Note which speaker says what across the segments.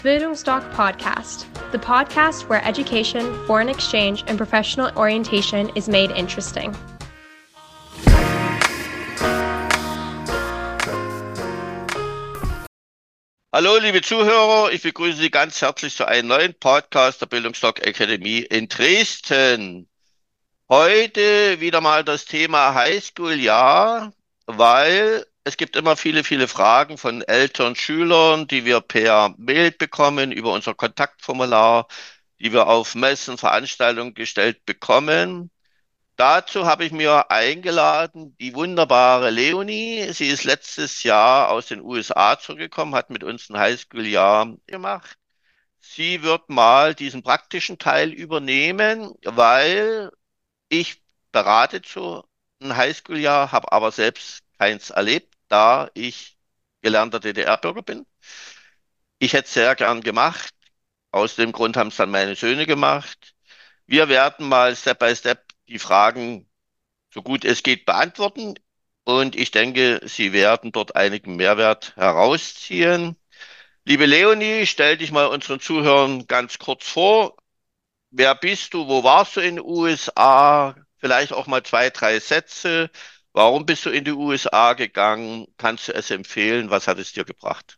Speaker 1: Bildungsdoc Podcast, the podcast where education, foreign exchange, and professional orientation is made interesting.
Speaker 2: Hallo, liebe Zuhörer, ich begrüße Sie ganz herzlich zu einem neuen Podcast der Bildungsdoc Academy in Dresden. Heute wieder mal das Thema Highschool-Jahr, weil es gibt immer viele Fragen von Eltern, Schülern, die wir per Mail bekommen, über unser Kontaktformular, die wir auf Messen, Veranstaltungen gestellt bekommen. Dazu habe ich mir eingeladen die wunderbare Leonie. Sie ist letztes Jahr aus den USA zurückgekommen, hat mit uns ein Highschool-Jahr gemacht. Sie wird mal diesen praktischen Teil übernehmen, weil ich berate zu einem Highschool-Jahr, habe aber selbst keins erlebt, da ich gelernter DDR-Bürger bin. Ich hätte es sehr gern gemacht. Aus dem Grund haben es dann meine Söhne gemacht. Wir werden mal Step by Step die Fragen so gut es geht beantworten. Und ich denke, Sie werden dort einigen Mehrwert herausziehen. Liebe Leonie, stell dich mal unseren Zuhörern ganz kurz vor. Wer bist du? Wo warst du in den USA? Vielleicht auch mal 2, 3 Sätze. Warum bist du in die USA gegangen? Kannst du es empfehlen? Was hat es dir gebracht?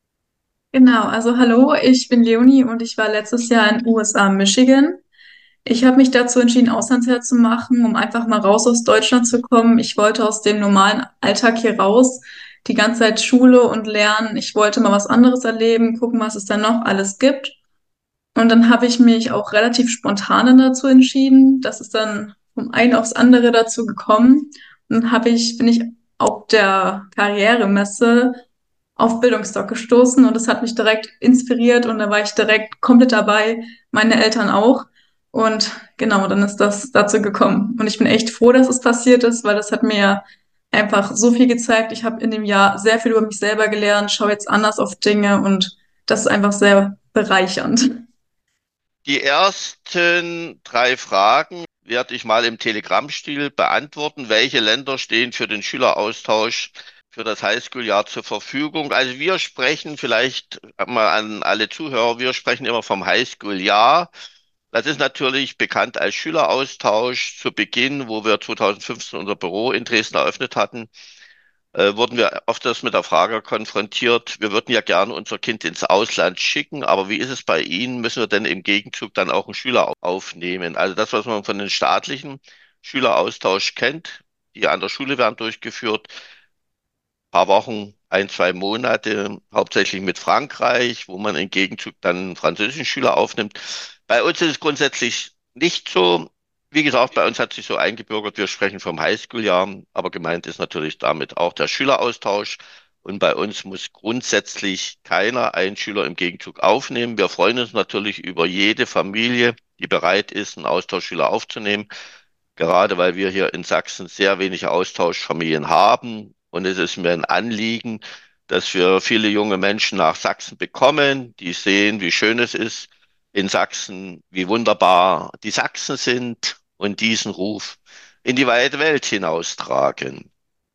Speaker 3: Genau, also hallo, ich bin Leonie und ich war letztes Jahr in USA, Michigan. Ich habe mich dazu entschieden, Auslandsjahr zu machen, um einfach mal raus aus Deutschland zu kommen. Ich wollte aus dem normalen Alltag hier raus, die ganze Zeit Schule und Lernen. Ich wollte mal was anderes erleben, gucken, was es da noch alles gibt. Und dann habe ich mich auch relativ spontan dazu entschieden. Das ist dann vom einen aufs andere dazu gekommen. Und dann bin ich auf der Karrieremesse auf Bildungsdoc gestoßen und das hat mich direkt inspiriert und da war ich direkt komplett dabei, meine Eltern auch. Und genau, dann ist das dazu gekommen. Und ich bin echt froh, dass es passiert ist, weil das hat mir einfach so viel gezeigt. Ich habe in dem Jahr sehr viel über mich selber gelernt, schaue jetzt anders auf Dinge und das ist einfach sehr bereichernd.
Speaker 2: Die ersten 3 Fragen werde ich mal im Telegram-Stil beantworten. Welche Länder stehen für den Schüleraustausch für das Highschool-Jahr zur Verfügung? Also wir sprechen vielleicht mal an alle Zuhörer, wir sprechen immer vom Highschool-Jahr. Das ist natürlich bekannt als Schüleraustausch zu Beginn, wo wir 2015 unser Büro in Dresden eröffnet hatten, wurden wir öfters mit der Frage konfrontiert, wir würden ja gerne unser Kind ins Ausland schicken, aber wie ist es bei Ihnen? Müssen wir denn im Gegenzug dann auch einen Schüler aufnehmen? Also das, was man von den staatlichen Schüleraustausch kennt, die an der Schule werden durchgeführt, paar Wochen, 1, 2 Monate, hauptsächlich mit Frankreich, wo man im Gegenzug dann einen französischen Schüler aufnimmt. Bei uns ist es grundsätzlich nicht so. Wie gesagt, bei uns hat sich so eingebürgert, wir sprechen vom Highschool-Jahr, aber gemeint ist natürlich damit auch der Schüleraustausch. Und bei uns muss grundsätzlich keiner einen Schüler im Gegenzug aufnehmen. Wir freuen uns natürlich über jede Familie, die bereit ist, einen Austauschschüler aufzunehmen, gerade weil wir hier in Sachsen sehr wenige Austauschfamilien haben. Und es ist mir ein Anliegen, dass wir viele junge Menschen nach Sachsen bekommen, die sehen, wie schön es ist in Sachsen, wie wunderbar die Sachsen sind und diesen Ruf in die weite Welt hinaustragen.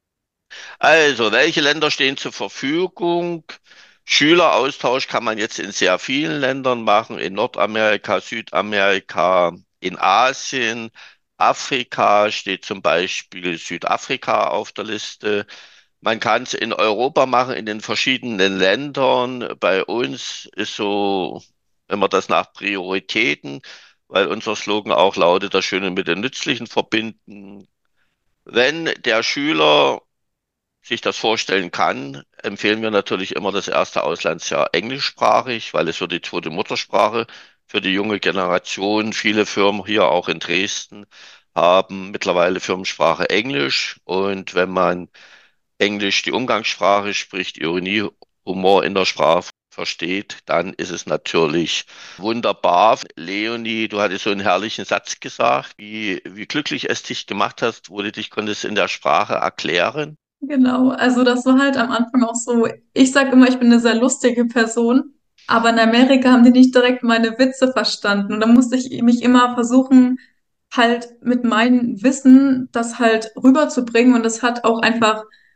Speaker 2: Also, welche Länder stehen zur Verfügung? Schüleraustausch kann man jetzt in sehr vielen Ländern machen, in Nordamerika, Südamerika, in Asien, Afrika steht zum Beispiel Südafrika auf der Liste. Man kann es in Europa machen, in den verschiedenen Ländern. Bei uns ist so immer das nach Prioritäten, weil unser Slogan auch lautet, das Schöne mit dem Nützlichen verbinden. Wenn der Schüler sich das vorstellen kann, empfehlen wir natürlich immer das erste Auslandsjahr englischsprachig, weil es wird die zweite Muttersprache für die junge Generation. Viele Firmen hier auch in Dresden haben mittlerweile Firmensprache Englisch. Und wenn man Englisch die Umgangssprache spricht, Ironie, Humor in der Sprache versteht, dann ist es natürlich wunderbar. Leonie, du hattest so einen herrlichen Satz gesagt, wie glücklich es dich gemacht hast, wo du dich konntest in der Sprache erklären.
Speaker 3: Genau, also das war halt am Anfang auch so, ich sag immer, ich bin eine sehr lustige Person, aber in Amerika haben die nicht direkt meine Witze verstanden und da musste ich mich immer versuchen, halt mit meinem Wissen das halt rüberzubringen und das hat auch einfach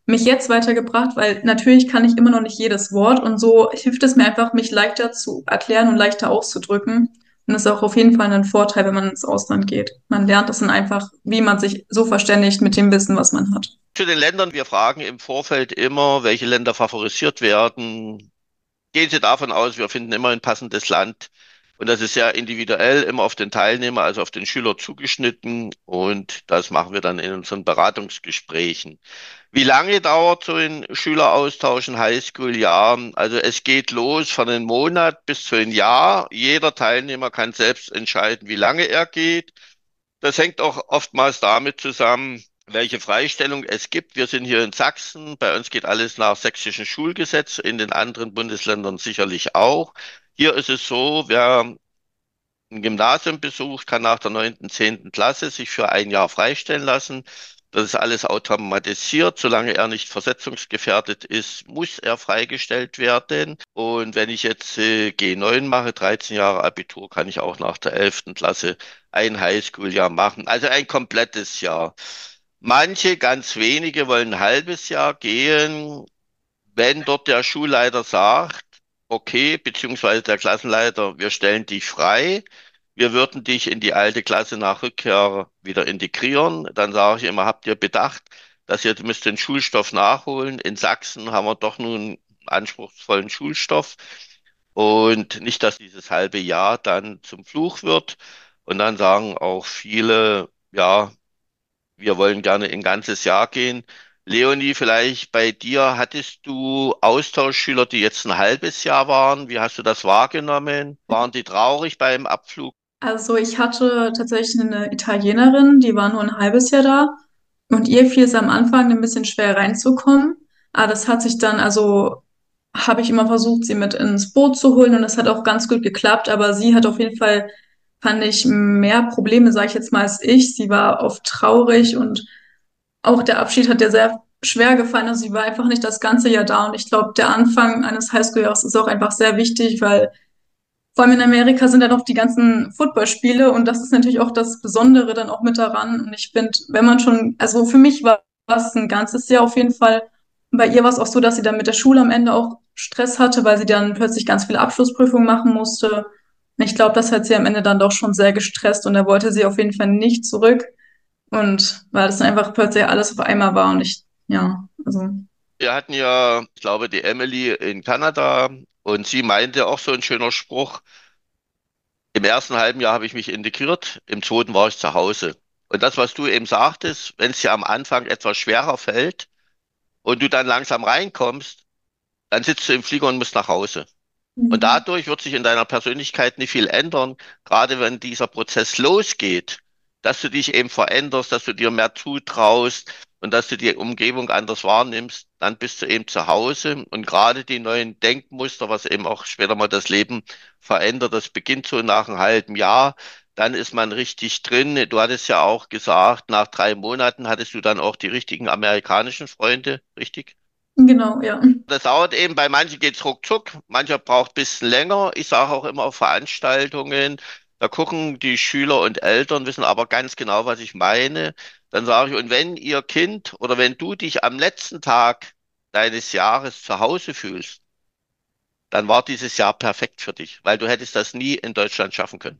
Speaker 3: mich jetzt weitergebracht, weil natürlich kann ich immer noch nicht jedes Wort und so hilft es mir einfach, mich leichter zu erklären und leichter auszudrücken. Und das ist auch auf jeden Fall ein Vorteil, wenn man ins Ausland geht. Man lernt das dann einfach, wie man sich so verständigt mit dem Wissen, was man hat.
Speaker 2: Zu den Ländern, wir fragen im Vorfeld immer, welche Länder favorisiert werden. Gehen Sie davon aus, wir finden immer ein passendes Land. Und das ist sehr individuell, immer auf den Teilnehmer, also auf den Schüler zugeschnitten. Und das machen wir dann in unseren Beratungsgesprächen. Wie lange dauert so ein Schüleraustausch in Highschool-Jahr? Also es geht los von einem Monat bis zu ein Jahr. Jeder Teilnehmer kann selbst entscheiden, wie lange er geht. Das hängt auch oftmals damit zusammen, welche Freistellung es gibt. Wir sind hier in Sachsen. Bei uns geht alles nach sächsischem Schulgesetz, in den anderen Bundesländern sicherlich auch. Hier ist es so, wer ein Gymnasium besucht, kann nach der 9., 10. Klasse sich für ein Jahr freistellen lassen. Das ist alles automatisiert. Solange er nicht versetzungsgefährdet ist, muss er freigestellt werden. Und wenn ich jetzt G9 mache, 13 Jahre Abitur, kann ich auch nach der 11. Klasse ein Highschool-Jahr machen. Also ein komplettes Jahr. Manche, ganz wenige, wollen ein halbes Jahr gehen. Wenn dort der Schulleiter sagt, okay, beziehungsweise der Klassenleiter, wir stellen dich frei, wir würden dich in die alte Klasse nach Rückkehr wieder integrieren, dann sage ich immer, habt ihr bedacht, dass ihr müsst den Schulstoff nachholen. In Sachsen haben wir doch nun einen anspruchsvollen Schulstoff und nicht, dass dieses halbe Jahr dann zum Fluch wird. Und dann sagen auch viele, ja, wir wollen gerne ein ganzes Jahr gehen. Leonie, vielleicht bei dir, hattest du Austauschschüler, die jetzt ein halbes Jahr waren? Wie hast du das wahrgenommen? Waren die traurig beim Abflug?
Speaker 3: Also ich hatte tatsächlich eine Italienerin, die war nur ein halbes Jahr da und ihr fiel es am Anfang ein bisschen schwer reinzukommen. Aber das hat sich dann, also habe ich immer versucht, sie mit ins Boot zu holen und das hat auch ganz gut geklappt. Aber sie hat auf jeden Fall, fand ich, mehr Probleme, sage ich jetzt mal, als ich. Sie war oft traurig und auch der Abschied hat ihr sehr schwer gefallen. Also sie war einfach nicht das ganze Jahr da und ich glaube, der Anfang eines Highschool-Jahres ist auch einfach sehr wichtig, weil vor allem in Amerika sind dann auch die ganzen Footballspiele und das ist natürlich auch das Besondere dann auch mit daran. Und ich finde, wenn man schon, also für mich war es ein ganzes Jahr auf jeden Fall. Und bei ihr war es auch so, dass sie dann mit der Schule am Ende auch Stress hatte, weil sie dann plötzlich ganz viele Abschlussprüfungen machen musste. Und ich glaube, das hat sie am Ende dann doch schon sehr gestresst und da wollte sie auf jeden Fall nicht zurück. Und weil das dann einfach plötzlich alles auf einmal war und ich, ja, also.
Speaker 2: Wir hatten ja, ich glaube, die Emily in Kanada und sie meinte auch so ein schöner Spruch, im ersten halben Jahr habe ich mich integriert, im zweiten war ich zu Hause. Und das, was du eben sagtest, wenn es dir am Anfang etwas schwerer fällt und du dann langsam reinkommst, dann sitzt du im Flieger und musst nach Hause. Und
Speaker 3: Mhm.
Speaker 2: dadurch wird sich in deiner Persönlichkeit nicht viel ändern, gerade wenn dieser Prozess losgeht, dass du dich eben veränderst, dass du dir mehr zutraust und dass du die Umgebung anders wahrnimmst, dann bist du eben zu Hause. Und gerade die neuen Denkmuster, was eben auch später mal das Leben verändert, das beginnt so nach einem halben Jahr. Dann ist man richtig drin. Du hattest ja auch gesagt, nach 3 Monaten hattest du dann auch die richtigen amerikanischen Freunde, richtig?
Speaker 3: Genau, ja.
Speaker 2: Das dauert eben, bei manchen geht's ruckzuck, mancher braucht ein bisschen länger. Ich sage auch immer auf Veranstaltungen, da gucken die Schüler und Eltern, wissen aber ganz genau, was ich meine. Dann sage ich, und wenn ihr Kind oder wenn du dich am letzten Tag deines Jahres zu Hause fühlst, dann war dieses Jahr perfekt für dich, weil du hättest das nie in Deutschland schaffen können.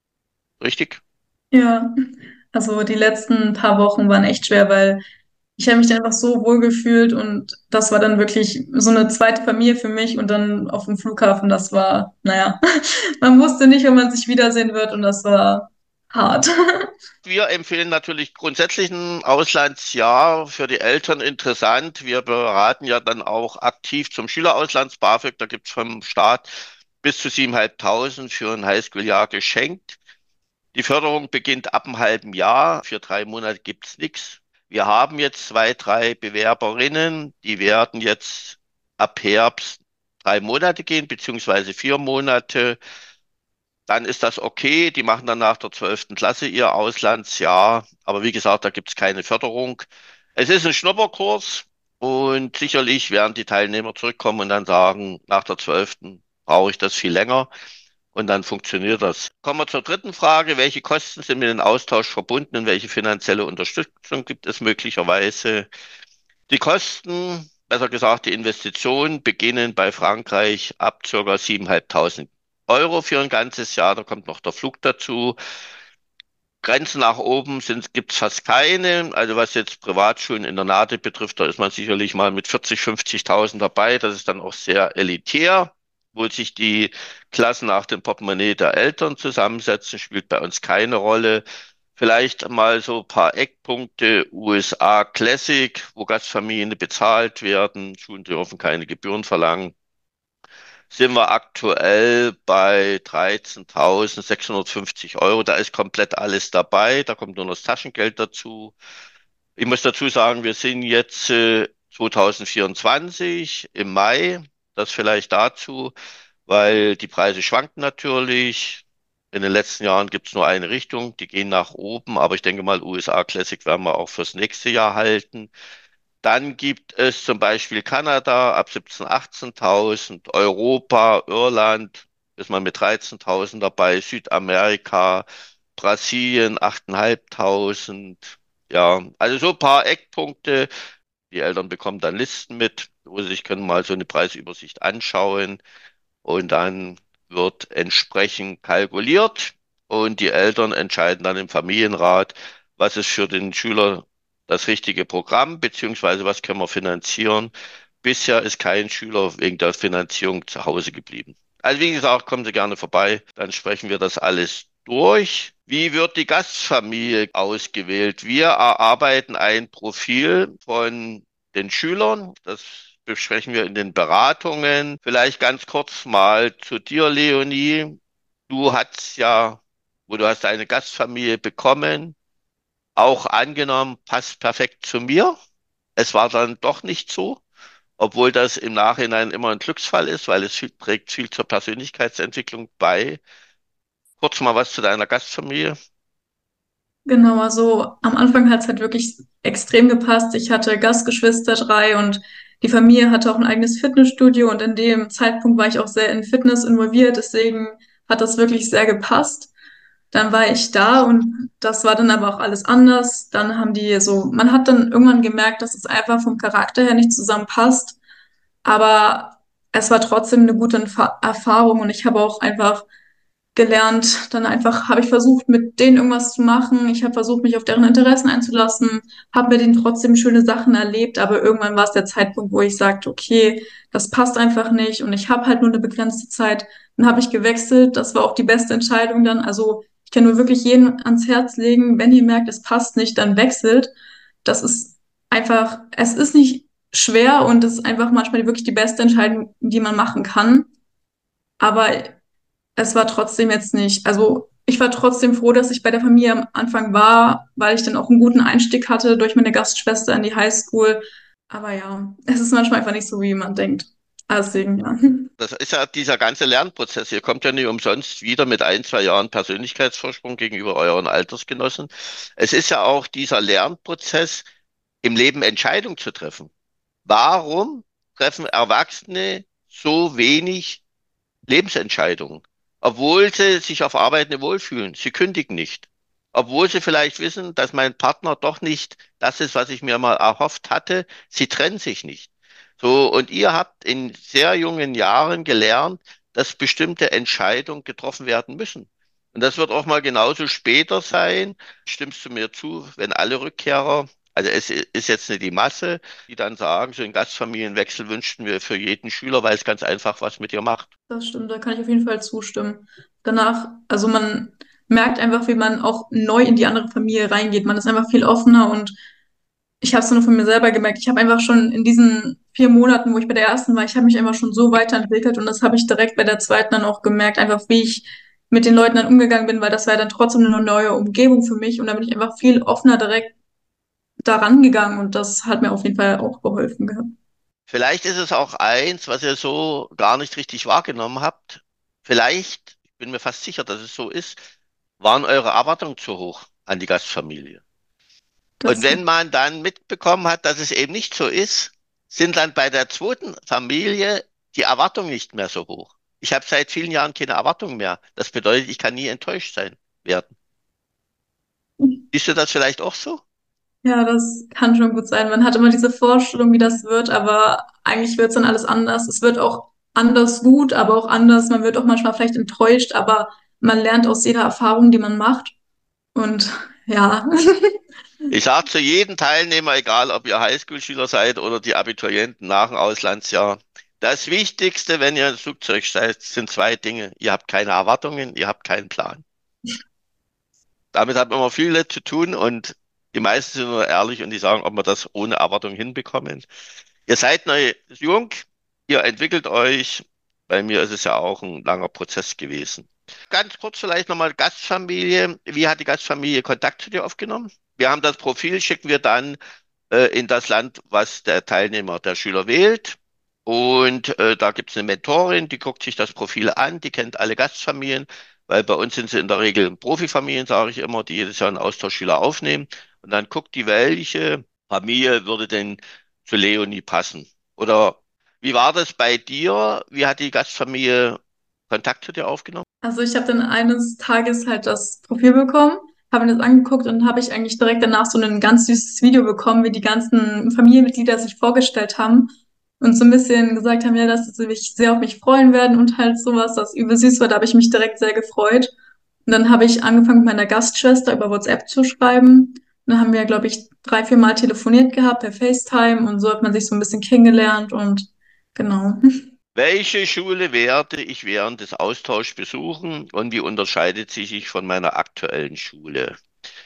Speaker 2: Richtig?
Speaker 3: Ja, also die letzten paar Wochen waren echt schwer, weil ich habe mich dann einfach so wohl gefühlt und das war dann wirklich so eine zweite Familie für mich und dann auf dem Flughafen, das war, naja, man wusste nicht, wenn man sich wiedersehen wird und das war hart.
Speaker 2: Wir empfehlen natürlich grundsätzlich ein Auslandsjahr für die Eltern interessant. Wir beraten ja dann auch aktiv zum Schülerauslands BAföG. Da gibt's vom Staat bis zu 7.500 für ein Highschool-Jahr geschenkt. Die Förderung beginnt ab einem halben Jahr. Für 3 Monate gibt's nichts. Wir haben jetzt 2, 3 Bewerberinnen, die werden jetzt ab Herbst 3 Monate gehen, beziehungsweise 4 Monate. Dann ist das okay. Die machen dann nach der 12. Klasse ihr Auslandsjahr. Aber wie gesagt, da gibt es keine Förderung. Es ist ein Schnupperkurs und sicherlich werden die Teilnehmer zurückkommen und dann sagen, nach der 12. brauche ich das viel länger und dann funktioniert das. Kommen wir zur dritten Frage. Welche Kosten sind mit dem Austausch verbunden und welche finanzielle Unterstützung gibt es möglicherweise? Die Kosten, besser gesagt die Investitionen, beginnen bei Frankreich ab ca. 7.500 € für ein ganzes Jahr. Da kommt noch der Flug dazu. Grenzen nach oben gibt es fast keine. Also was jetzt Privatschulen, Internate betrifft, da ist man sicherlich mal mit 40, 50.000 dabei. Das ist dann auch sehr elitär, wo sich die Klassen nach dem Portemonnaie der Eltern zusammensetzen, spielt bei uns keine Rolle. Vielleicht mal so ein paar Eckpunkte. USA Classic, wo Gastfamilien bezahlt werden. Schulen dürfen keine Gebühren verlangen. Sind wir aktuell bei 13.650 €. Da ist komplett alles dabei. Da kommt nur noch das Taschengeld dazu. Ich muss dazu sagen, wir sind jetzt 2024 im Mai. Das vielleicht dazu, weil die Preise schwanken natürlich. In den letzten Jahren gibt es nur eine Richtung, die gehen nach oben. Aber ich denke mal, USA Classic werden wir auch fürs nächste Jahr halten. Dann gibt es zum Beispiel Kanada ab 17.000, 18.000, Europa, Irland ist man mit 13.000 dabei, Südamerika, Brasilien 8.500. Ja, also so ein paar Eckpunkte. Die Eltern bekommen dann Listen mit, wo sie sich können mal so eine Preisübersicht anschauen. Und dann wird entsprechend kalkuliert und die Eltern entscheiden dann im Familienrat, was ist für den Schüler das richtige Programm, beziehungsweise was können wir finanzieren. Bisher ist kein Schüler wegen der Finanzierung zu Hause geblieben. Also wie gesagt, kommen Sie gerne vorbei, dann sprechen wir das alles durch. Wie wird die Gastfamilie ausgewählt? Wir erarbeiten ein Profil von den Schülern. Das besprechen wir in den Beratungen. Vielleicht ganz kurz mal zu dir, Leonie. Du hast ja, wo du hast eine Gastfamilie bekommen, auch angenommen, passt perfekt zu mir. Es war dann doch nicht so, obwohl das im Nachhinein immer ein Glücksfall ist, weil es trägt viel zur Persönlichkeitsentwicklung bei. Kurz mal was zu deiner Gastfamilie.
Speaker 3: Genau, also am Anfang hat es halt wirklich extrem gepasst. Ich hatte Gastgeschwister drei und die Familie hatte auch ein eigenes Fitnessstudio und in dem Zeitpunkt war ich auch sehr in Fitness involviert, deswegen hat das wirklich sehr gepasst. Dann war ich da und das war dann aber auch alles anders. Dann haben die so, man hat dann irgendwann gemerkt, dass es einfach vom Charakter her nicht zusammenpasst, aber es war trotzdem eine gute Erfahrung und ich habe auch einfach gelernt. Dann einfach habe ich versucht, mit denen irgendwas zu machen. Ich habe versucht, mich auf deren Interessen einzulassen, habe mit denen trotzdem schöne Sachen erlebt, aber irgendwann war es der Zeitpunkt, wo ich sagte, okay, das passt einfach nicht und ich habe halt nur eine begrenzte Zeit. Dann habe ich gewechselt. Das war auch die beste Entscheidung dann. Also ich kann nur wirklich jeden ans Herz legen, wenn ihr merkt, es passt nicht, dann wechselt. Das ist einfach, es ist nicht schwer und es ist einfach manchmal wirklich die beste Entscheidung, die man machen kann. Aber es war trotzdem jetzt nicht, also ich war trotzdem froh, dass ich bei der Familie am Anfang war, weil ich dann auch einen guten Einstieg hatte durch meine Gastschwester in die Highschool. Aber ja, es ist manchmal einfach nicht so, wie man denkt. Deswegen, ja.
Speaker 2: Das ist ja dieser ganze Lernprozess. Ihr kommt ja nicht umsonst wieder mit 1, 2 Jahren Persönlichkeitsvorsprung gegenüber euren Altersgenossen. Es ist ja auch dieser Lernprozess, im Leben Entscheidungen zu treffen. Warum treffen Erwachsene so wenig Lebensentscheidungen, obwohl sie sich auf Arbeit nicht wohlfühlen? Sie kündigen nicht. Obwohl sie vielleicht wissen, dass mein Partner doch nicht das ist, was ich mir mal erhofft hatte. Sie trennen sich nicht. So, und ihr habt in sehr jungen Jahren gelernt, dass bestimmte Entscheidungen getroffen werden müssen. Und das wird auch mal genauso später sein. Stimmst du mir zu, wenn alle Rückkehrer, also es ist jetzt nicht die Masse, die dann sagen, so einen Gastfamilienwechsel wünschten wir für jeden Schüler, weil es ganz einfach was mit dir macht.
Speaker 3: Das stimmt, da kann ich auf jeden Fall zustimmen. Danach, also man merkt einfach, wie man auch neu in die andere Familie reingeht. Man ist einfach viel offener und ich habe es nur von mir selber gemerkt. Ich habe einfach schon in diesen 4 Monaten, wo ich bei der ersten war, ich habe mich einfach schon so weiterentwickelt und das habe ich direkt bei der zweiten dann auch gemerkt, einfach wie ich mit den Leuten dann umgegangen bin, weil das war ja dann trotzdem eine neue Umgebung für mich und da bin ich einfach viel offener direkt da rangegangen und das hat mir auf jeden Fall auch geholfen gehabt.
Speaker 2: Vielleicht ist es auch eins, was ihr so gar nicht richtig wahrgenommen habt. Vielleicht, ich bin mir fast sicher, dass es so ist, waren eure Erwartungen zu hoch an die Gastfamilie. Und
Speaker 3: Das,
Speaker 2: wenn man dann mitbekommen hat, dass es eben nicht so ist, sind dann bei der zweiten Familie die Erwartungen nicht mehr so hoch. Ich habe seit vielen Jahren keine Erwartungen mehr. Das bedeutet, ich kann nie enttäuscht sein werden. Siehst du das vielleicht auch so?
Speaker 3: Ja, das kann schon gut sein. Man hat immer diese Vorstellung, wie das wird, aber eigentlich wird es dann alles anders. Es wird auch anders gut, aber auch anders. Man wird auch manchmal vielleicht enttäuscht, aber man lernt aus jeder Erfahrung, die man macht. Und ja,
Speaker 2: Ich sage zu jedem Teilnehmer, egal ob ihr Highschool-Schüler seid oder die Abiturienten nach dem Auslandsjahr, das Wichtigste, wenn ihr im Flugzeug steigt, sind zwei Dinge. Ihr habt keine Erwartungen, ihr habt keinen Plan. Damit hat man immer viel zu tun und die meisten sind nur ehrlich und die sagen, ob wir das ohne Erwartung hinbekommen. Ihr seid neu jung, ihr entwickelt euch. Bei mir ist es ja auch ein langer Prozess gewesen. Ganz kurz vielleicht nochmal Gastfamilie. Wie hat die Gastfamilie Kontakt zu dir aufgenommen? Wir haben das Profil, schicken wir dann in das Land, was der Teilnehmer, der Schüler wählt. Und da gibt es eine Mentorin, die guckt sich das Profil an, die kennt alle Gastfamilien, weil bei uns sind sie in der Regel Profifamilien, sage ich immer, die jedes Jahr einen Austauschschüler aufnehmen. Und dann guckt die, welche Familie würde denn zu Leonie passen. Oder wie war das bei dir? Wie hat die Gastfamilie Kontakt zu dir aufgenommen?
Speaker 3: also ich habe dann eines Tages halt das Profil bekommen, habe mir das angeguckt und habe ich eigentlich direkt danach so ein ganz süßes Video bekommen, wie die ganzen Familienmitglieder sich vorgestellt haben und so ein bisschen gesagt haben, ja, dass sie sich sehr auf mich freuen werden und halt sowas, das übel süß war. Da habe ich mich direkt sehr gefreut. Und dann habe ich angefangen, mit meiner Gastschwester über WhatsApp zu schreiben. Und dann haben wir, glaube ich, 3, 4 Mal telefoniert gehabt per FaceTime und so hat man sich so ein bisschen kennengelernt und genau.
Speaker 2: Welche Schule werde ich während des Austauschs besuchen und wie unterscheidet sie sich von meiner aktuellen Schule?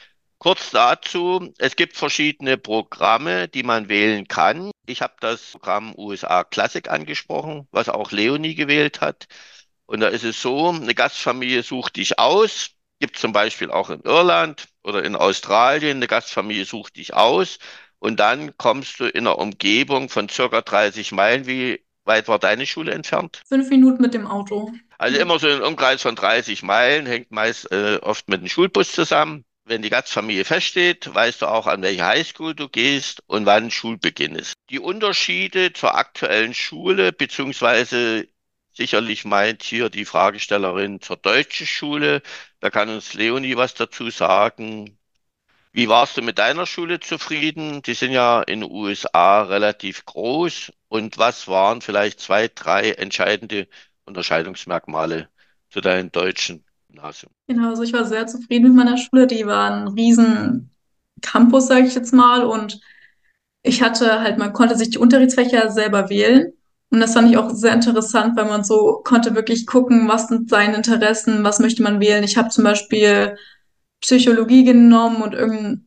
Speaker 2: Kurz dazu, es gibt verschiedene Programme, die man wählen kann. Ich habe das Programm USA Classic angesprochen, was auch Leonie gewählt hat. Und da ist es so, eine Gastfamilie sucht dich aus. Gibt zum Beispiel auch in Irland oder in Australien, eine Gastfamilie sucht dich aus. Und dann kommst du in einer Umgebung von circa 30 Meilen. Wie weit war deine Schule entfernt?
Speaker 3: 5 Minuten mit dem Auto.
Speaker 2: Also immer so ein Umkreis von 30 Meilen, hängt meist oft mit dem Schulbus zusammen. Wenn die Gastfamilie feststeht, weißt du auch, an welche Highschool du gehst und wann Schulbeginn ist. Die Unterschiede zur aktuellen Schule, beziehungsweise sicherlich meint hier die Fragestellerin zur deutschen Schule, da kann uns Leonie was dazu sagen. Wie warst du mit deiner Schule zufrieden? Die sind ja in den USA relativ groß. Und was waren vielleicht zwei, drei entscheidende Unterscheidungsmerkmale zu deinem deutschen Gymnasium?
Speaker 3: Genau, also ich war sehr zufrieden mit meiner Schule. Die war ein riesen Campus, sage ich jetzt mal. Und ich hatte halt, man konnte sich die Unterrichtsfächer selber wählen. Und das fand ich auch sehr interessant, weil man so konnte wirklich gucken, was sind seine Interessen, was möchte man wählen. Ich habe zum Beispiel Psychologie genommen und irgendein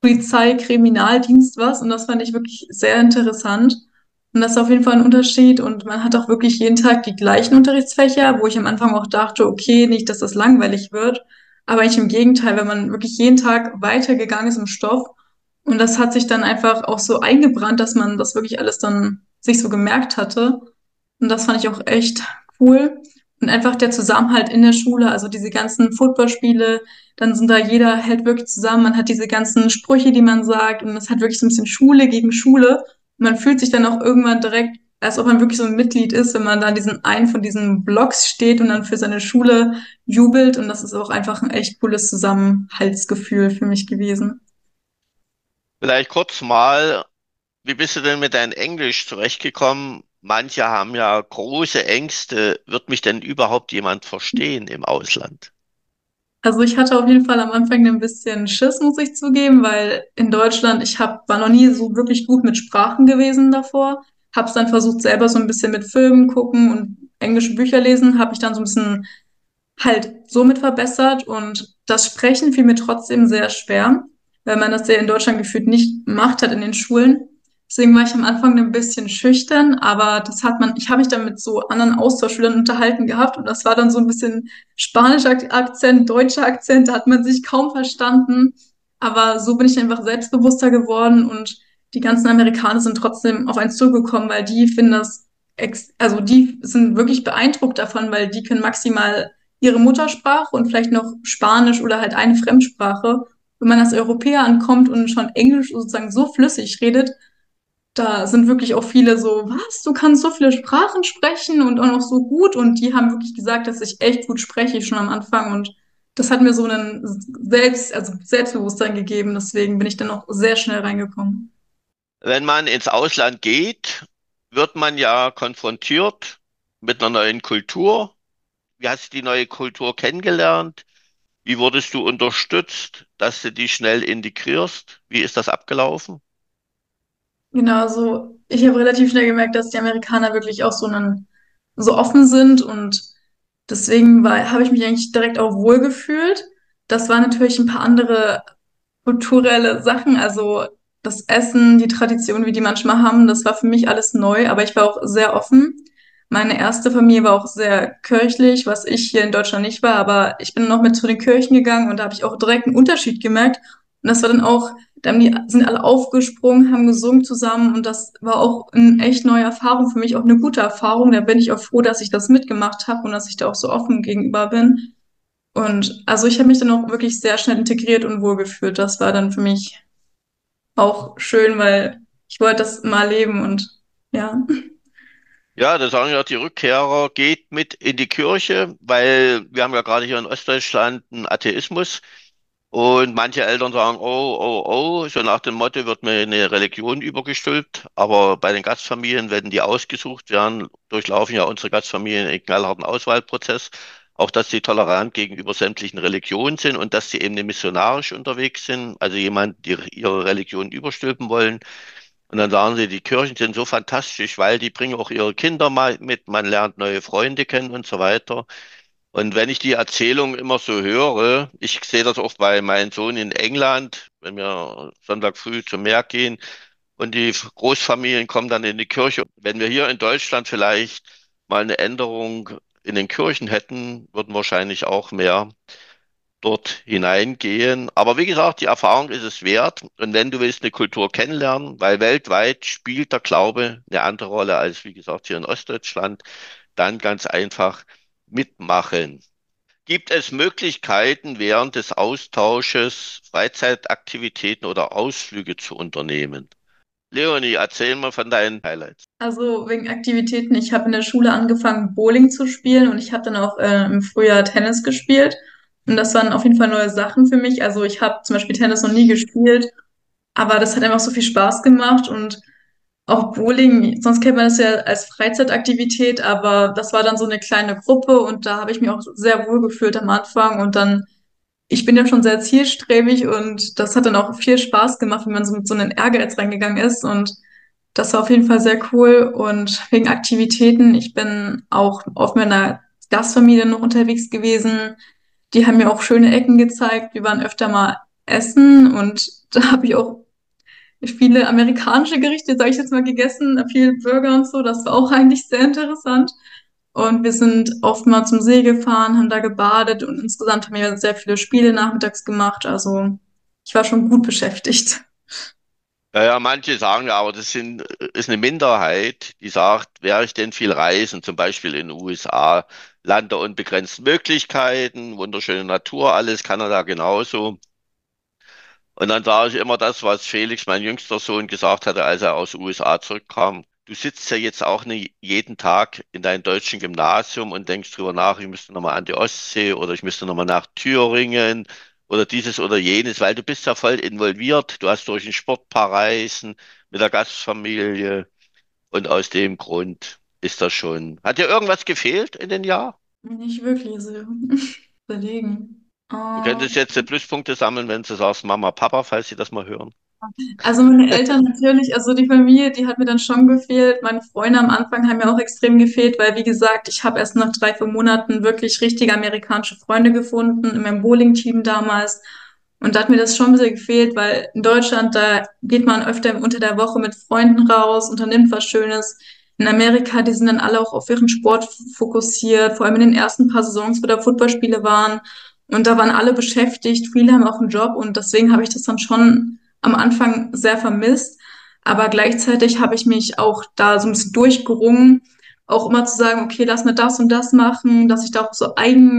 Speaker 3: Polizei-Kriminaldienst was. Und das fand ich wirklich sehr interessant. Und das ist auf jeden Fall ein Unterschied. Und man hat auch wirklich jeden Tag die gleichen Unterrichtsfächer, wo ich am Anfang auch dachte, okay, nicht, dass das langweilig wird. Aber eigentlich im Gegenteil, wenn man wirklich jeden Tag weitergegangen ist im Stoff. Und das hat sich dann einfach auch so eingebrannt, dass man das wirklich alles dann sich so gemerkt hatte. Und das fand ich auch echt cool. Und einfach der Zusammenhalt in der Schule, also diese ganzen Footballspiele, dann sind da jeder hält wirklich zusammen, man hat diese ganzen Sprüche, die man sagt und es hat wirklich so ein bisschen Schule gegen Schule. Und man fühlt sich dann auch irgendwann direkt, als ob man wirklich so ein Mitglied ist, wenn man da in diesen einen von diesen Blocks steht und dann für seine Schule jubelt. Und das ist auch einfach ein echt cooles Zusammenhaltsgefühl für mich gewesen.
Speaker 2: Vielleicht kurz mal, wie bist du denn mit deinem Englisch zurechtgekommen? Manche haben ja große Ängste. Wird mich denn überhaupt jemand verstehen im Ausland?
Speaker 3: Also ich hatte auf jeden Fall am Anfang ein bisschen Schiss, muss ich zugeben, weil in Deutschland, war noch nie so wirklich gut mit Sprachen gewesen davor. Hab's dann versucht, selber so ein bisschen mit Filmen gucken und englische Bücher lesen, habe mich dann so ein bisschen halt somit verbessert und das Sprechen fiel mir trotzdem sehr schwer, weil man das ja in Deutschland gefühlt nicht gemacht hat in den Schulen. Deswegen war ich am Anfang ein bisschen schüchtern, aber ich habe mich dann mit so anderen Austauschschülern unterhalten gehabt und das war dann so ein bisschen spanischer Akzent, deutscher Akzent, da hat man sich kaum verstanden. Aber so bin ich einfach selbstbewusster geworden und die ganzen Amerikaner sind trotzdem auf eins zugekommen, weil die finden also die sind wirklich beeindruckt davon, weil die können maximal ihre Muttersprache und vielleicht noch Spanisch oder halt eine Fremdsprache. Wenn man als Europäer ankommt und schon Englisch sozusagen so flüssig redet, da sind wirklich auch viele so, was, du kannst so viele Sprachen sprechen und auch noch so gut. Und die haben wirklich gesagt, dass ich echt gut spreche schon am Anfang. Und das hat mir so einen Selbstbewusstsein gegeben, deswegen bin ich dann auch sehr schnell reingekommen.
Speaker 2: Wenn man ins Ausland geht, wird man ja konfrontiert mit einer neuen Kultur. Wie hast du die neue Kultur kennengelernt? Wie wurdest du unterstützt, dass du die schnell integrierst? Wie ist das abgelaufen?
Speaker 3: Genau, also ich habe relativ schnell gemerkt, dass die Amerikaner wirklich auch so offen sind und deswegen habe ich mich eigentlich direkt auch wohl gefühlt. Das waren natürlich ein paar andere kulturelle Sachen, also das Essen, die Tradition, wie die manchmal haben, das war für mich alles neu, aber ich war auch sehr offen. Meine erste Familie war auch sehr kirchlich, was ich hier in Deutschland nicht war, aber ich bin noch mit zu den Kirchen gegangen und da habe ich auch direkt einen Unterschied gemerkt. Und das war dann auch, sind alle aufgesprungen, haben gesungen zusammen und das war auch eine echt neue Erfahrung für mich, auch eine gute Erfahrung. Da bin ich auch froh, dass ich das mitgemacht habe und dass ich da auch so offen gegenüber bin. Und also ich habe mich dann auch wirklich sehr schnell integriert und wohlgefühlt. Das war dann für mich auch schön, weil ich wollte das mal leben und ja.
Speaker 2: Ja, da sagen ja die Rückkehrer, geht mit in die Kirche, weil wir haben ja gerade hier in Ostdeutschland einen Atheismus und manche Eltern sagen, oh, oh, oh, so nach dem Motto wird mir eine Religion übergestülpt, aber bei den Gastfamilien, wenn die ausgesucht werden, durchlaufen ja unsere Gastfamilien einen knallharten Auswahlprozess, auch dass sie tolerant gegenüber sämtlichen Religionen sind und dass sie eben nicht missionarisch unterwegs sind, also jemand, die ihre Religion überstülpen wollen. Und dann sagen sie, die Kirchen sind so fantastisch, weil die bringen auch ihre Kinder mal mit, man lernt neue Freunde kennen und so weiter. Und wenn ich die Erzählung immer so höre, ich sehe das auch bei meinem Sohn in England, wenn wir Sonntag früh zum Meer gehen und die Großfamilien kommen dann in die Kirche. Wenn wir hier in Deutschland vielleicht mal eine Änderung in den Kirchen hätten, würden wahrscheinlich auch mehr dort hineingehen. Aber wie gesagt, die Erfahrung ist es wert. Und wenn du willst eine Kultur kennenlernen, weil weltweit spielt der Glaube eine andere Rolle als, wie gesagt, hier in Ostdeutschland, dann ganz einfach mitmachen. Gibt es Möglichkeiten, während des Austausches Freizeitaktivitäten oder Ausflüge zu unternehmen? Leonie, erzähl mal von deinen Highlights.
Speaker 3: Also wegen Aktivitäten, ich habe in der Schule angefangen, Bowling zu spielen und ich habe dann auch im Frühjahr Tennis gespielt. Und das waren auf jeden Fall neue Sachen für mich. Also ich habe zum Beispiel Tennis noch nie gespielt, aber das hat einfach so viel Spaß gemacht und auch Bowling, sonst kennt man das ja als Freizeitaktivität, aber das war dann so eine kleine Gruppe und da habe ich mich auch sehr wohl gefühlt am Anfang und dann, ich bin ja schon sehr zielstrebig und das hat dann auch viel Spaß gemacht, wenn man so mit so einem Ehrgeiz reingegangen ist und das war auf jeden Fall sehr cool und wegen Aktivitäten, ich bin auch auf meiner Gastfamilie noch unterwegs gewesen. Die haben mir auch schöne Ecken gezeigt. Wir waren öfter mal essen und da habe ich auch viele amerikanische Gerichte, sage ich jetzt mal, gegessen, viel Burger und so. Das war auch eigentlich sehr interessant. Und wir sind oft mal zum See gefahren, haben da gebadet und insgesamt haben wir sehr viele Spiele nachmittags gemacht. Also ich war schon gut beschäftigt.
Speaker 2: Ja, ja, manche sagen ja, aber ist eine Minderheit, die sagt, wäre ich denn viel reisen, zum Beispiel in den USA, Land der unbegrenzten Möglichkeiten, wunderschöne Natur, alles, Kanada genauso. Und dann sage ich immer das, was Felix, mein jüngster Sohn, gesagt hatte, als er aus den USA zurückkam. Du sitzt ja jetzt auch nicht jeden Tag in deinem deutschen Gymnasium und denkst drüber nach, ich müsste nochmal an die Ostsee oder ich müsste nochmal nach Thüringen oder dieses oder jenes, weil du bist ja voll involviert. Du hast durch den Sport ein paar Reisen mit der Gastfamilie und aus dem Grund ist das schon. Hat dir irgendwas gefehlt in den Jahren?
Speaker 3: Nicht wirklich, so überlegen.
Speaker 2: Du könntest jetzt die Pluspunkte sammeln, wenn du sagst, Mama, Papa, falls sie das mal hören.
Speaker 3: Also meine Eltern natürlich, also die Familie, die hat mir dann schon gefehlt. Meine Freunde am Anfang haben mir auch extrem gefehlt, weil wie gesagt, ich habe erst nach 3, 4 Monaten wirklich richtige amerikanische Freunde gefunden in meinem Bowling-Team damals. Und da hat mir das schon ein bisschen gefehlt, weil in Deutschland, da geht man öfter unter der Woche mit Freunden raus, unternimmt was Schönes. In Amerika, die sind dann alle auch auf ihren Sport fokussiert, vor allem in den ersten paar Saisons, wo da Footballspiele waren. Und da waren alle beschäftigt, viele haben auch einen Job und deswegen habe ich das dann schon am Anfang sehr vermisst. Aber gleichzeitig habe ich mich auch da so ein bisschen durchgerungen, auch immer zu sagen, okay, lass mir das und das machen, dass ich da auch so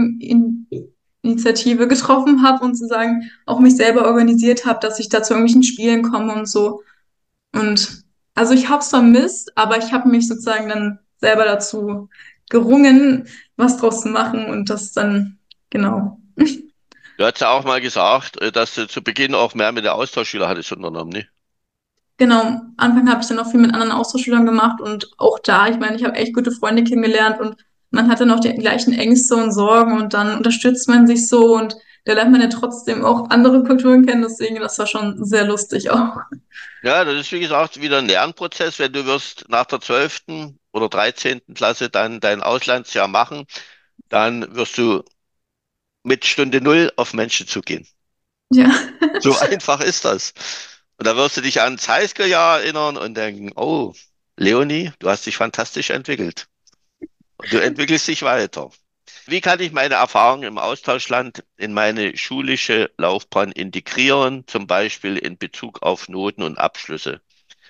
Speaker 3: Eigeninitiative getroffen habe und zu sagen, auch mich selber organisiert habe, dass ich da zu irgendwelchen Spielen komme und so. Und also ich habe es vermisst, aber ich habe mich sozusagen dann selber dazu gerungen, was draus zu machen und das dann, genau.
Speaker 2: Du hast ja auch mal gesagt, dass du zu Beginn auch mehr mit der Austauschschüler hattest unternommen, ne?
Speaker 3: Genau, am Anfang habe ich dann auch viel mit anderen Austauschschülern gemacht und auch da, ich meine, ich habe echt gute Freunde kennengelernt und man hat dann auch die gleichen Ängste und Sorgen und dann unterstützt man sich so und da lernt man ja trotzdem auch andere Kulturen kennen, deswegen das war schon sehr lustig auch.
Speaker 2: Ja, das ist wie gesagt wieder ein Lernprozess, wenn du wirst nach der 12. oder 13. Klasse dann dein Auslandsjahr machen, dann wirst du mit Stunde Null auf Menschen zugehen.
Speaker 3: Ja.
Speaker 2: So einfach ist das. Und da wirst du dich ans Highschool-Jahr erinnern und denken, oh, Leonie, du hast dich fantastisch entwickelt. Und du entwickelst dich weiter. Wie kann ich meine Erfahrungen im Austauschland in meine schulische Laufbahn integrieren, zum Beispiel in Bezug auf Noten und Abschlüsse?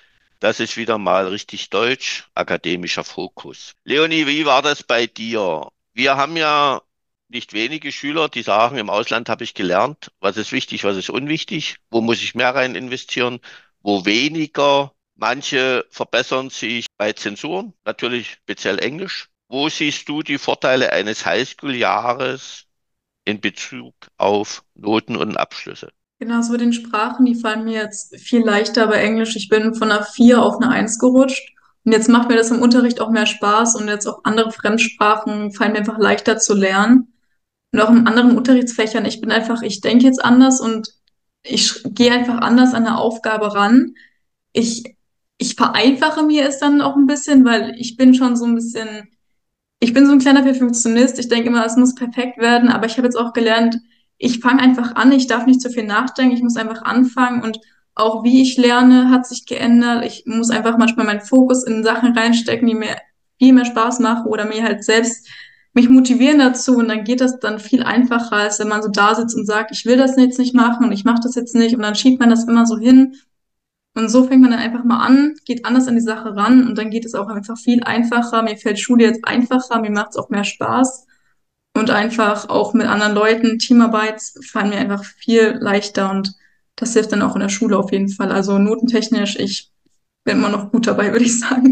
Speaker 2: Das ist wieder mal richtig deutsch, akademischer Fokus. Leonie, wie war das bei dir? Wir haben ja nicht wenige Schüler, die sagen, im Ausland habe ich gelernt, was ist wichtig, was ist unwichtig, wo muss ich mehr rein investieren, wo weniger. Manche verbessern sich bei Zensuren, natürlich speziell Englisch. Wo siehst du die Vorteile eines Highschool-Jahres in Bezug auf Noten und Abschlüsse?
Speaker 3: Genau, so mit den Sprachen, die fallen mir jetzt viel leichter bei Englisch. Ich bin von einer 4 auf eine Eins gerutscht. Und jetzt macht mir das im Unterricht auch mehr Spaß und jetzt auch andere Fremdsprachen fallen mir einfach leichter zu lernen. Und auch in anderen Unterrichtsfächern, ich bin einfach, ich denke jetzt anders und ich gehe einfach anders an eine Aufgabe ran. Ich, ich vereinfache mir es dann auch ein bisschen, weil ich bin schon so ein bisschen, ich bin so ein kleiner Perfektionist. Ich denke immer, es muss perfekt werden, aber ich habe jetzt auch gelernt, ich fange einfach an, ich darf nicht zu viel nachdenken, ich muss einfach anfangen und auch wie ich lerne, hat sich geändert. Ich muss einfach manchmal meinen Fokus in Sachen reinstecken, die mir viel mehr Spaß machen oder mir halt selbst mich motivieren dazu und dann geht das dann viel einfacher, als wenn man so da sitzt und sagt, ich will das jetzt nicht machen und ich mache das jetzt nicht und dann schiebt man das immer so hin und so fängt man dann einfach mal an, geht anders an die Sache ran und dann geht es auch einfach viel einfacher. Mir fällt Schule jetzt einfacher, mir macht es auch mehr Spaß und einfach auch mit anderen Leuten, Teamarbeit fallen mir einfach viel leichter und das hilft dann auch in der Schule auf jeden Fall. Also notentechnisch, ich bin immer noch gut dabei, würde ich sagen.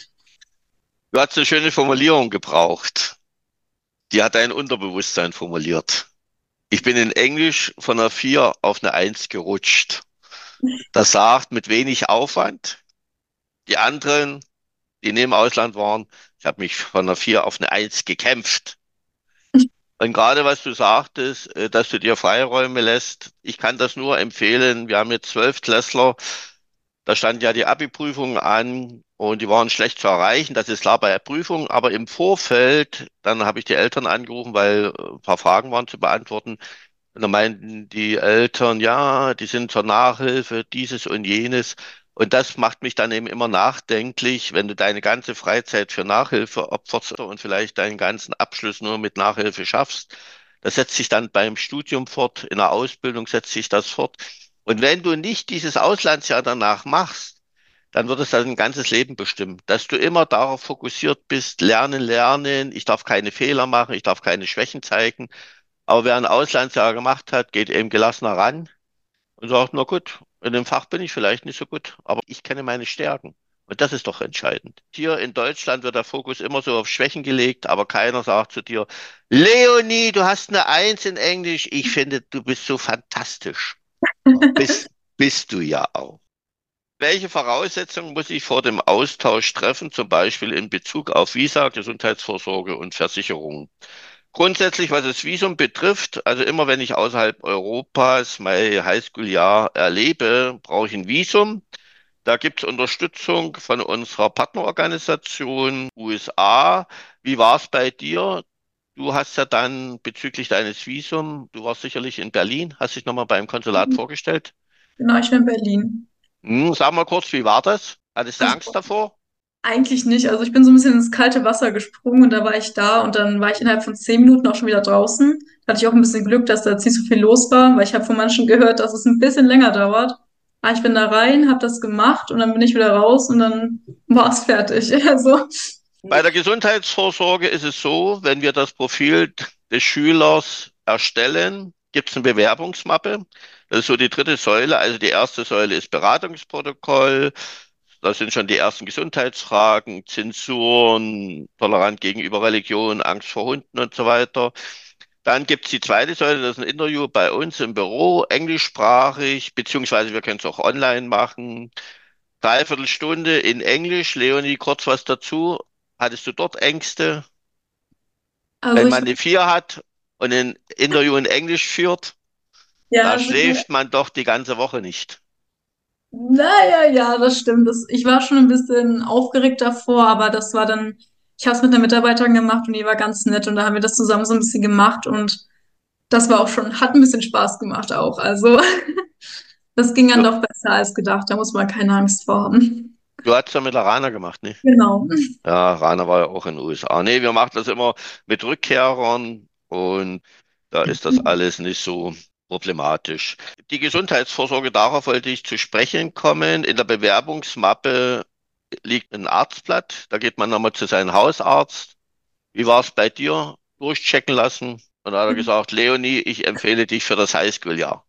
Speaker 2: Du hast eine schöne Formulierung gebraucht. Die hat dein Unterbewusstsein formuliert. Ich bin in Englisch von einer 4 auf eine Eins gerutscht. Das sagt mit wenig Aufwand. Die anderen, die neben Ausland waren, ich habe mich von einer 4 auf eine Eins gekämpft. Und gerade was du sagtest, dass du dir Freiräume lässt, ich kann das nur empfehlen. Wir haben jetzt 12 Klässler, da standen ja die Abi-Prüfungen an und die waren schlecht zu erreichen. Das ist klar bei der Prüfung, aber im Vorfeld, dann habe ich die Eltern angerufen, weil ein paar Fragen waren zu beantworten. Und dann meinten die Eltern, ja, die sind zur Nachhilfe, dieses und jenes. Und das macht mich dann eben immer nachdenklich, wenn du deine ganze Freizeit für Nachhilfe opferst und vielleicht deinen ganzen Abschluss nur mit Nachhilfe schaffst. Das setzt sich dann beim Studium fort, in der Ausbildung setzt sich das fort. Und wenn du nicht dieses Auslandsjahr danach machst, dann wird es dein ganzes Leben bestimmen, dass du immer darauf fokussiert bist, lernen, lernen, ich darf keine Fehler machen, ich darf keine Schwächen zeigen. Aber wer ein Auslandsjahr gemacht hat, geht eben gelassener ran und sagt, na gut, in dem Fach bin ich vielleicht nicht so gut, aber ich kenne meine Stärken. Und das ist doch entscheidend. Hier in Deutschland wird der Fokus immer so auf Schwächen gelegt, aber keiner sagt zu dir, Leonie, du hast eine Eins in Englisch, ich finde, du bist so fantastisch. Bist du ja auch. Welche Voraussetzungen muss ich vor dem Austausch treffen, zum Beispiel in Bezug auf Visa, Gesundheitsvorsorge und Versicherung? Grundsätzlich, was das Visum betrifft, also immer wenn ich außerhalb Europas mein Highschool-Jahr erlebe, brauche ich ein Visum. Da gibt es Unterstützung von unserer Partnerorganisation USA. Wie war es bei dir? Du hast ja dann bezüglich deines Visum, du warst sicherlich in Berlin, hast dich nochmal beim Konsulat vorgestellt.
Speaker 3: Genau, ich bin in Berlin.
Speaker 2: Sag mal kurz, wie war das? Hattest du
Speaker 3: Also
Speaker 2: Angst davor?
Speaker 3: eigentlich nicht. Also ich bin so ein bisschen ins kalte Wasser gesprungen und da war ich da und dann war ich innerhalb von 10 Minuten auch schon wieder draußen. Da hatte ich auch ein bisschen Glück, dass da jetzt nicht so viel los war, weil ich habe von manchen gehört, dass es ein bisschen länger dauert. Aber ich bin da rein, habe das gemacht und dann bin ich wieder raus und dann war es fertig. Also,
Speaker 2: Bei der Gesundheitsvorsorge ist es so, wenn wir das Profil des Schülers erstellen, gibt es eine Bewerbungsmappe. Das ist so die dritte Säule. Also die erste Säule ist Beratungsprotokoll. Da sind schon die ersten Gesundheitsfragen, Zensuren, tolerant gegenüber Religion, Angst vor Hunden und so weiter. Dann gibt es die zweite Säule, das ist ein Interview bei uns im Büro, englischsprachig, beziehungsweise wir können es auch online machen. Dreiviertel Stunde in Englisch. Leonie, kurz was dazu. Hattest du dort Ängste?
Speaker 3: Also
Speaker 2: Wenn
Speaker 3: ich,
Speaker 2: man eine 4 hat und ein Interview in Englisch führt,
Speaker 3: ja,
Speaker 2: da
Speaker 3: also,
Speaker 2: schläft man doch die ganze Woche nicht.
Speaker 3: naja, ja, das stimmt. Ich war schon ein bisschen aufgeregt davor, aber das war dann, ich habe es mit einer Mitarbeiterin gemacht und die war ganz nett und da haben wir das zusammen so ein bisschen gemacht und das war auch schon, hat ein bisschen Spaß gemacht auch. Also das ging dann
Speaker 2: Du,
Speaker 3: doch besser als gedacht, da muss man keine Angst vor haben.
Speaker 2: du hast ja mit der Rana gemacht, ne?
Speaker 3: Genau.
Speaker 2: Ja, Rana war ja auch in den USA. Nee, wir machen das immer mit Rückkehrern und da ist das alles nicht so problematisch. Die Gesundheitsvorsorge, darauf wollte ich zu sprechen kommen. In der Bewerbungsmappe liegt ein Arztblatt. Da geht man nochmal zu seinem Hausarzt. Wie war es bei dir? Durchchecken lassen. Und da hat er gesagt, Leonie, ich empfehle dich für das Highschool-Jahr.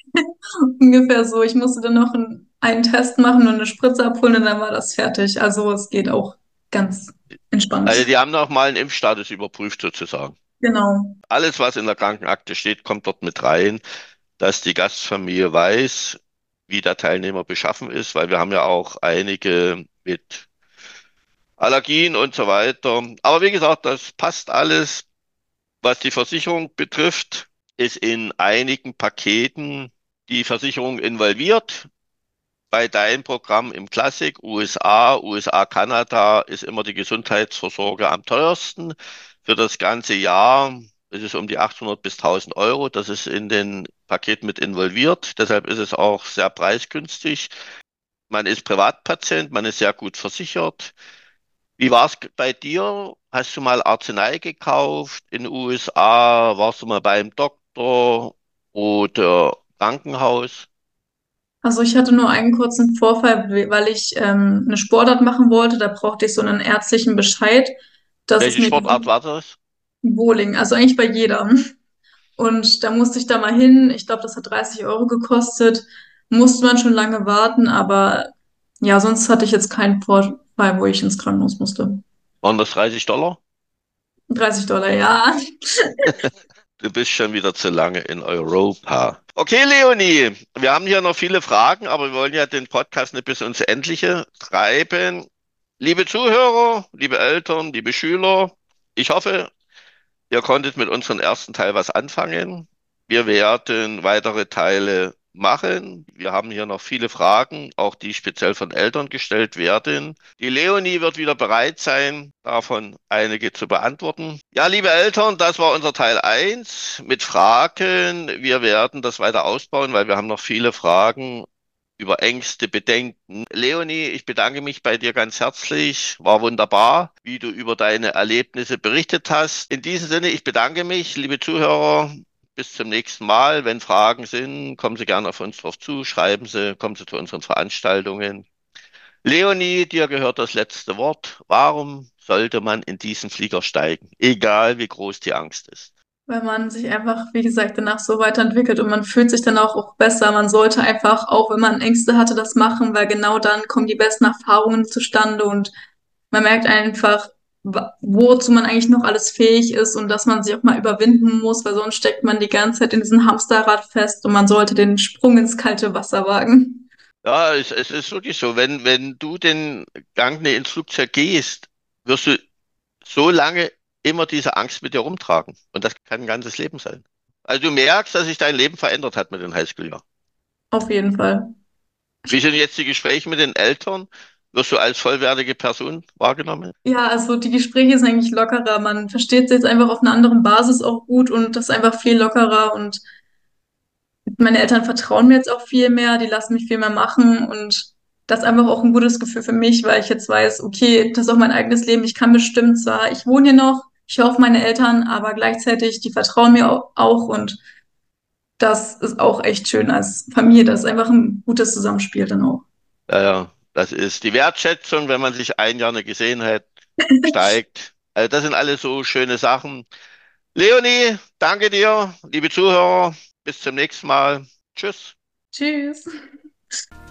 Speaker 3: Ungefähr so. Ich musste dann noch einen Test machen und eine Spritze abholen und dann war das fertig. Also es geht auch ganz
Speaker 2: Also
Speaker 3: entspannt.
Speaker 2: die haben noch mal einen Impfstatus überprüft sozusagen.
Speaker 3: Genau.
Speaker 2: Alles, was in der Krankenakte steht, kommt dort mit rein, dass die Gastfamilie weiß, wie der Teilnehmer beschaffen ist, weil wir haben ja auch einige mit Allergien und so weiter. Aber wie gesagt, das passt alles. Was die Versicherung betrifft, ist in einigen Paketen die Versicherung involviert. Bei deinem Programm im Classic USA, Kanada ist immer die Gesundheitsvorsorge am teuersten. Für das ganze Jahr ist es um die 800 bis 1000 Euro. Das ist in den Paketen mit involviert. Deshalb ist es auch sehr preisgünstig. Man ist Privatpatient, man ist sehr gut versichert. Wie war es bei dir? Hast du mal Arznei gekauft in den USA? Warst du mal beim Doktor oder Krankenhaus?
Speaker 3: Also ich hatte nur einen kurzen Vorfall, weil ich eine Sportart machen wollte. Da brauchte ich so einen ärztlichen Bescheid, dass es
Speaker 2: Welche
Speaker 3: mir
Speaker 2: Sportart war das?
Speaker 3: Bowling, also eigentlich bei jedem. Und da musste ich da mal hin. Ich glaube, das hat 30 Euro gekostet. Musste man schon lange warten, aber ja, sonst hatte ich jetzt keinen Vorfall, wo ich ins Krankenhaus musste.
Speaker 2: Waren das 30 $?
Speaker 3: 30 $, ja.
Speaker 2: Du bist schon wieder zu lange in Europa. Okay, Leonie, wir haben hier noch viele Fragen, aber wir wollen ja den Podcast nicht bis ins Endliche treiben. Liebe Zuhörer, liebe Eltern, liebe Schüler, ich hoffe, ihr konntet mit unserem ersten Teil was anfangen. Wir werden weitere Teile machen. Wir haben hier noch viele Fragen, auch die speziell von Eltern gestellt werden. Die Leonie wird wieder bereit sein, davon einige zu beantworten. Ja, liebe Eltern, das war unser Teil eins mit Fragen. Wir werden das weiter ausbauen, weil wir haben noch viele Fragen über Ängste, Bedenken. Leonie, ich bedanke mich bei dir ganz herzlich. War wunderbar, wie du über deine Erlebnisse berichtet hast. In diesem Sinne, ich bedanke mich, liebe Zuhörer. Bis zum nächsten Mal. Wenn Fragen sind, kommen Sie gerne auf uns drauf zu, schreiben Sie, kommen Sie zu unseren Veranstaltungen. Leonie, dir gehört das letzte Wort. Warum sollte man in diesen Flieger steigen, egal wie groß die Angst ist?
Speaker 3: Weil man sich einfach, wie gesagt, danach so weiterentwickelt und man fühlt sich dann auch besser. Man sollte einfach, auch wenn man Ängste hatte, das machen, weil genau dann kommen die besten Erfahrungen zustande und man merkt einfach, wozu man eigentlich noch alles fähig ist und dass man sich auch mal überwinden muss, weil sonst steckt man die ganze Zeit in diesem Hamsterrad fest und man sollte den Sprung ins kalte Wasser wagen.
Speaker 2: Ja, es ist wirklich so. Wenn du den Gang ins Flugzeug gehst, wirst du so lange immer diese Angst mit dir rumtragen. Und das kann ein ganzes Leben sein. Also du merkst, dass sich dein Leben verändert hat mit den Highschool-Jahren.
Speaker 3: Auf jeden Fall.
Speaker 2: Wie sind jetzt die Gespräche mit den Eltern? Wirst du als vollwertige Person wahrgenommen?
Speaker 3: Ja, also die Gespräche sind eigentlich lockerer. Man versteht sich jetzt einfach auf einer anderen Basis auch gut und das ist einfach viel lockerer und meine Eltern vertrauen mir jetzt auch viel mehr, die lassen mich viel mehr machen und das ist einfach auch ein gutes Gefühl für mich, weil ich jetzt weiß, okay, das ist auch mein eigenes Leben. Ich kann bestimmt zwar, ich wohne hier noch, ich höre auf meine Eltern, aber gleichzeitig, die vertrauen mir auch und das ist auch echt schön als Familie. Das ist einfach ein gutes Zusammenspiel dann auch.
Speaker 2: Ja, ja, das ist die Wertschätzung, wenn man sich ein Jahr nicht gesehen hat, steigt. Also das sind alles so schöne Sachen. Leonie, danke dir, liebe Zuhörer. Bis zum nächsten Mal. Tschüss.
Speaker 3: Tschüss.